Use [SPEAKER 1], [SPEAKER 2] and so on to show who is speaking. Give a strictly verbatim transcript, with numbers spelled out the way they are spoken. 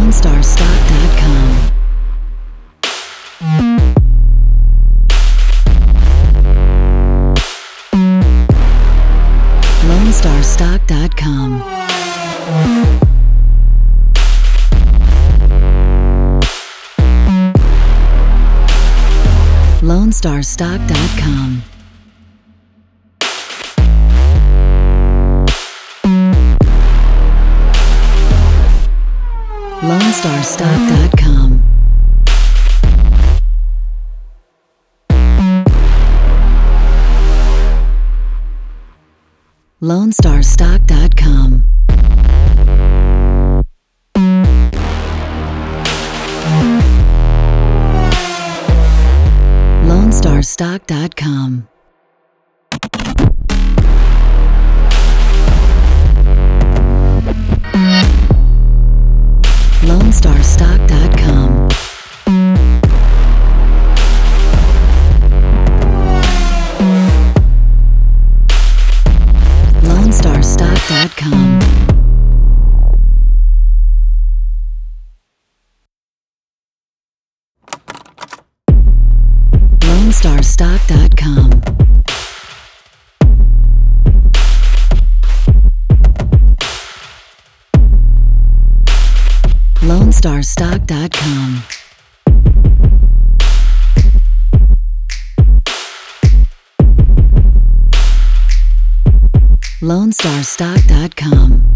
[SPEAKER 1] Lone Star Stock dot com. Lone Star Stock dot com. Lone Star Stock dot com. Lone Star Stock dot com. Lone Star Stock dot com. Lone Star Stock dot com. Lone Star Stock dot com. Lone Star Stock dot com. Lone Star Stock dot com. Lone Star Stock dot com. Lone Star Stock dot com.